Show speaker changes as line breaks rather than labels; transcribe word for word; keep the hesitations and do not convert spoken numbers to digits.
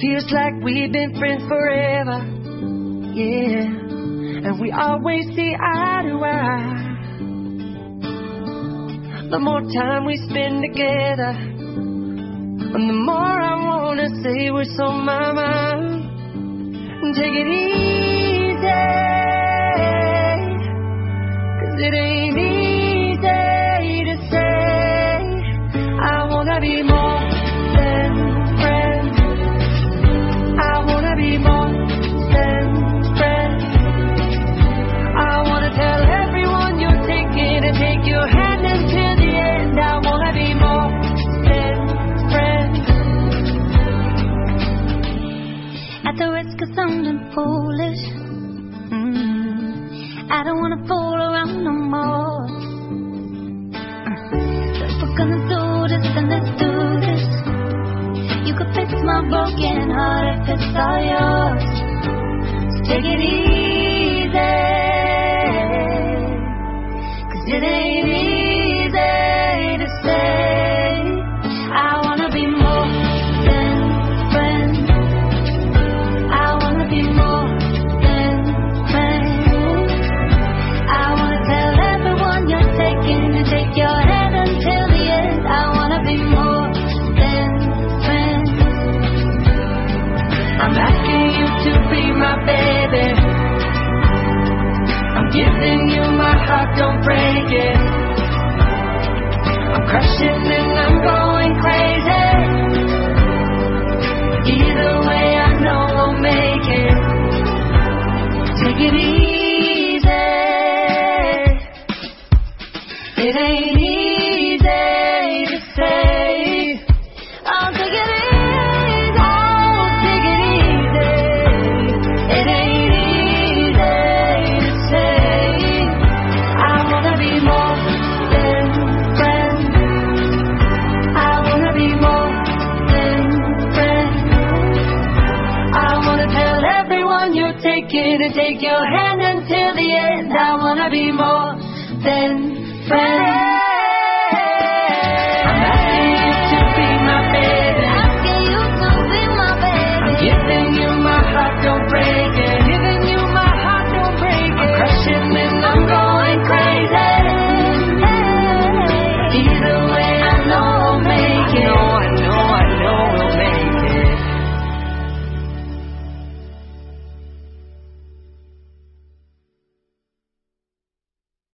Feels like we've been friends forever, yeah. And we always see eye to eye. The more time we spend together, and the more I wanna say what's on my mind. Take it easy, 'cause it ain't easy to say I wanna be more than friends. I wanna be more than friends. I wanna tell everyone you're taking and take your hand until the end. I wanna be more than friends.
At the risk of sounding foolish, mm, I don't wanna fool around no more. So if we're gonna do this, then let's do this. You could fix my broken heart if it's all yours. So take it easy, 'cause it ain't easy to say I wanna be more than friends. I wanna be more than friends. I wanna tell everyone you're taking and take your hand until the end. I wanna be more than friends.
I'm asking you to be my baby. I'm giving you my heart, don't break it. I'm crushing and I'm going crazy. Either way I know we'll make it. Take it easy. It ain't easy to say.
Oh, take it easy.
Oh, take it easy. It ain't easy to say I wanna be more than friends. I wanna be more than friends. I wanna tell everyone you're taking and take your hand until the end. I wanna be more than friends.